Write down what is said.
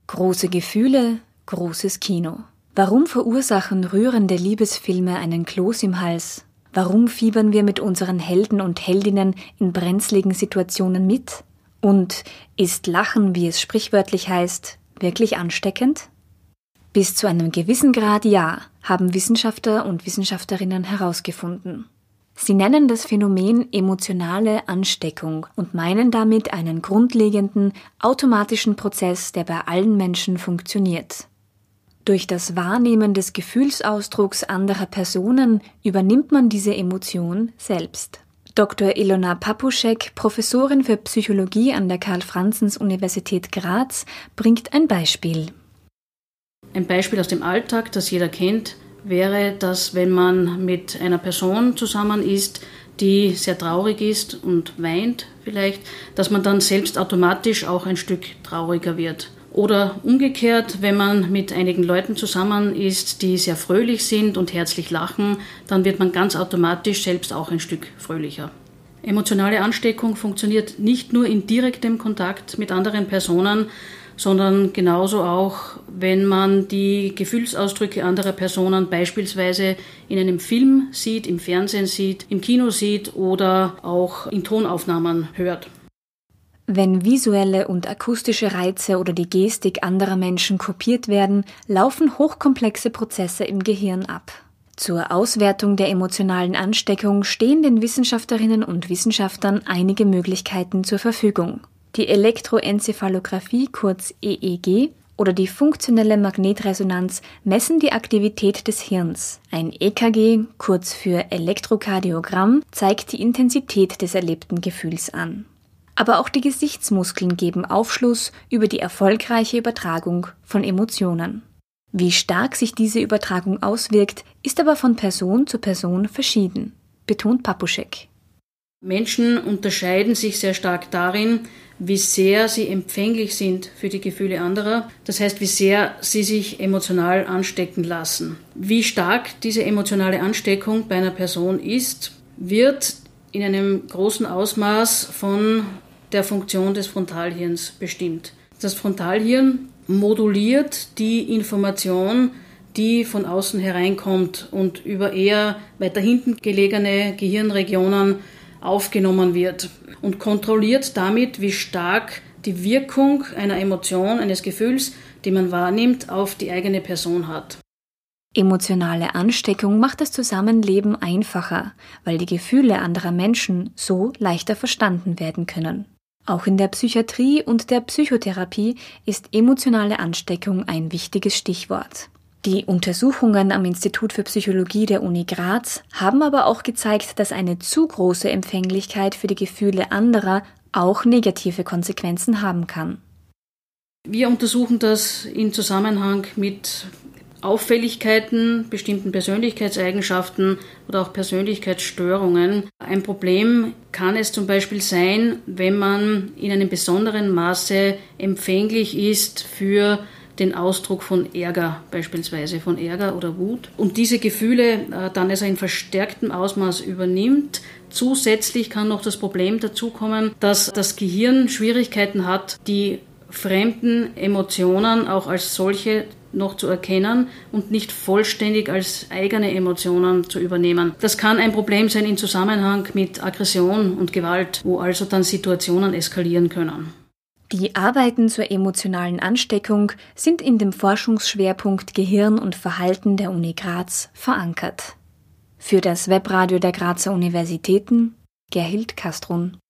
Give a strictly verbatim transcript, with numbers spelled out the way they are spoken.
Große Gefühle, großes Kino. Warum verursachen rührende Liebesfilme einen Kloß im Hals? Warum fiebern wir mit unseren Helden und Heldinnen in brenzligen Situationen mit? Und ist Lachen, wie es sprichwörtlich heißt, wirklich ansteckend? Bis zu einem gewissen Grad ja, haben Wissenschaftler und Wissenschaftlerinnen herausgefunden. Sie nennen das Phänomen emotionale Ansteckung und meinen damit einen grundlegenden, automatischen Prozess, der bei allen Menschen funktioniert. Durch das Wahrnehmen des Gefühlsausdrucks anderer Personen übernimmt man diese Emotion selbst. Doktor Ilona Papuschek, Professorin für Psychologie an der Karl-Franzens-Universität Graz, bringt ein Beispiel. Ein Beispiel aus dem Alltag, das jeder kennt, wäre, dass wenn man mit einer Person zusammen ist, die sehr traurig ist und weint vielleicht, dass man dann selbst automatisch auch ein Stück trauriger wird. Oder umgekehrt, wenn man mit einigen Leuten zusammen ist, die sehr fröhlich sind und herzlich lachen, dann wird man ganz automatisch selbst auch ein Stück fröhlicher. Emotionale Ansteckung funktioniert nicht nur in direktem Kontakt mit anderen Personen, sondern genauso auch, wenn man die Gefühlsausdrücke anderer Personen beispielsweise in einem Film sieht, im Fernsehen sieht, im Kino sieht oder auch in Tonaufnahmen hört. Wenn visuelle und akustische Reize oder die Gestik anderer Menschen kopiert werden, laufen hochkomplexe Prozesse im Gehirn ab. Zur Auswertung der emotionalen Ansteckung stehen den Wissenschaftlerinnen und Wissenschaftlern einige Möglichkeiten zur Verfügung. Die Elektroenzephalographie, kurz E E G, oder die funktionelle Magnetresonanz messen die Aktivität des Hirns. Ein E K G, kurz für Elektrokardiogramm, zeigt die Intensität des erlebten Gefühls an. Aber auch die Gesichtsmuskeln geben Aufschluss über die erfolgreiche Übertragung von Emotionen. Wie stark sich diese Übertragung auswirkt, ist aber von Person zu Person verschieden, betont Papuschek. Menschen unterscheiden sich sehr stark darin, wie sehr sie empfänglich sind für die Gefühle anderer, das heißt, wie sehr sie sich emotional anstecken lassen. Wie stark diese emotionale Ansteckung bei einer Person ist, wird in einem großen Ausmaß von der Funktion des Frontalhirns bestimmt. Das Frontalhirn moduliert die Information, die von außen hereinkommt und über eher weiter hinten gelegene Gehirnregionen aufgenommen wird und kontrolliert damit, wie stark die Wirkung einer Emotion, eines Gefühls, die man wahrnimmt, auf die eigene Person hat. Emotionale Ansteckung macht das Zusammenleben einfacher, weil die Gefühle anderer Menschen so leichter verstanden werden können. Auch in der Psychiatrie und der Psychotherapie ist emotionale Ansteckung ein wichtiges Stichwort. Die Untersuchungen am Institut für Psychologie der Uni Graz haben aber auch gezeigt, dass eine zu große Empfänglichkeit für die Gefühle anderer auch negative Konsequenzen haben kann. Wir untersuchen das in Zusammenhang mit Auffälligkeiten, bestimmten Persönlichkeitseigenschaften oder auch Persönlichkeitsstörungen. Ein Problem kann es zum Beispiel sein, wenn man in einem besonderen Maße empfänglich ist für den Ausdruck von Ärger, beispielsweise von Ärger oder Wut. Und diese Gefühle äh, dann also in verstärktem Ausmaß übernimmt. Zusätzlich kann noch das Problem dazukommen, dass das Gehirn Schwierigkeiten hat, die fremden Emotionen auch als solche noch zu erkennen und nicht vollständig als eigene Emotionen zu übernehmen. Das kann ein Problem sein in Zusammenhang mit Aggression und Gewalt, wo also dann Situationen eskalieren können. Die Arbeiten zur emotionalen Ansteckung sind in dem Forschungsschwerpunkt Gehirn und Verhalten der Uni Graz verankert. Für das Webradio der Grazer Universitäten, Gerhild Kastrun.